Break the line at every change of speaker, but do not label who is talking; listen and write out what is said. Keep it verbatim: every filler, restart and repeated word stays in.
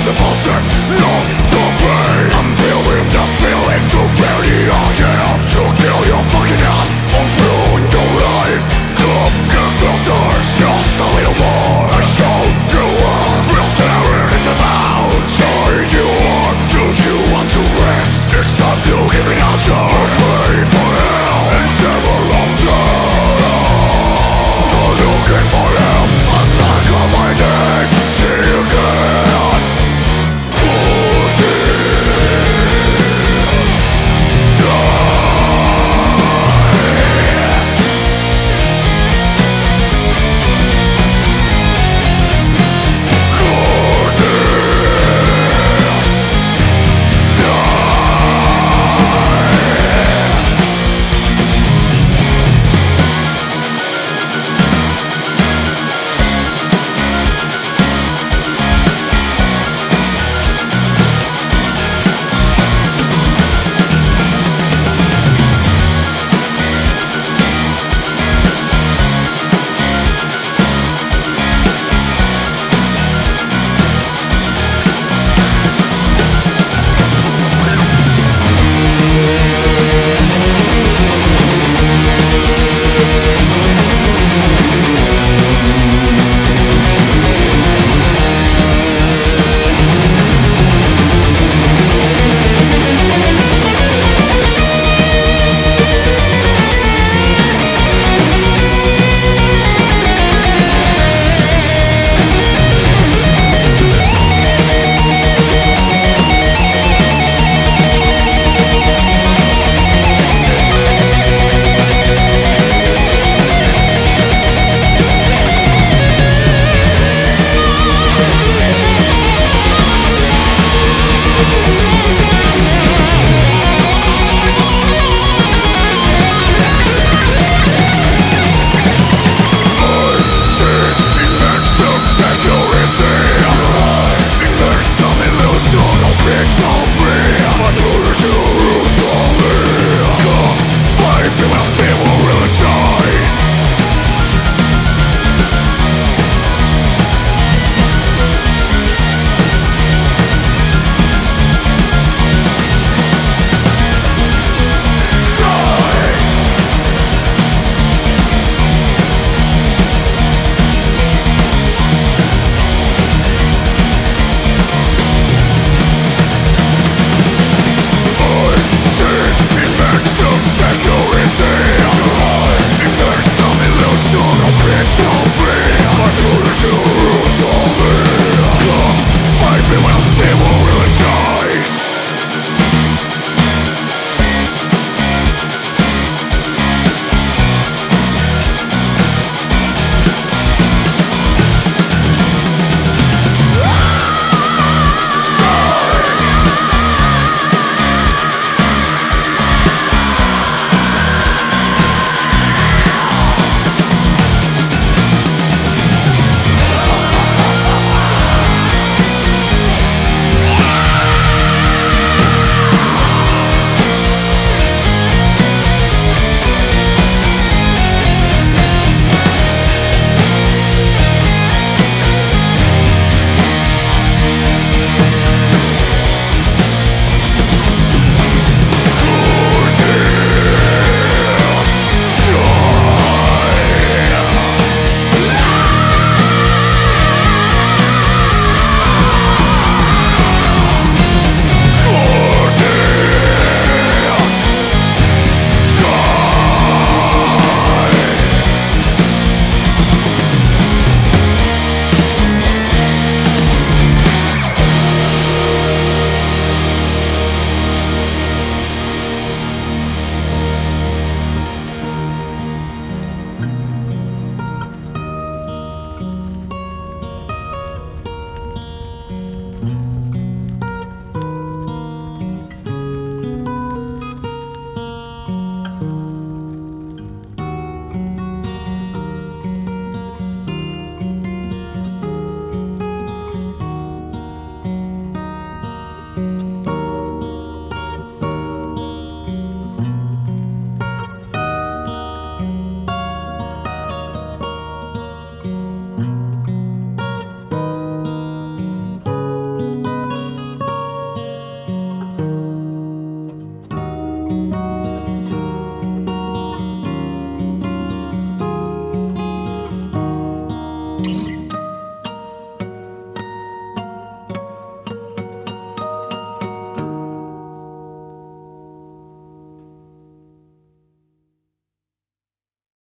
bullshit, not the pain. I'm feeling the feeling to really I am. To kill your fucking ass, I'm feeling the life. Come get closer, just a little more. I show you what real terror is about. Say you want, do you want to rest? It's time to give an answer. Pray for hell and devil of death. Not looking for help, I'm like on my neck. See you again. Put this security. Immerse some illusion of pixel.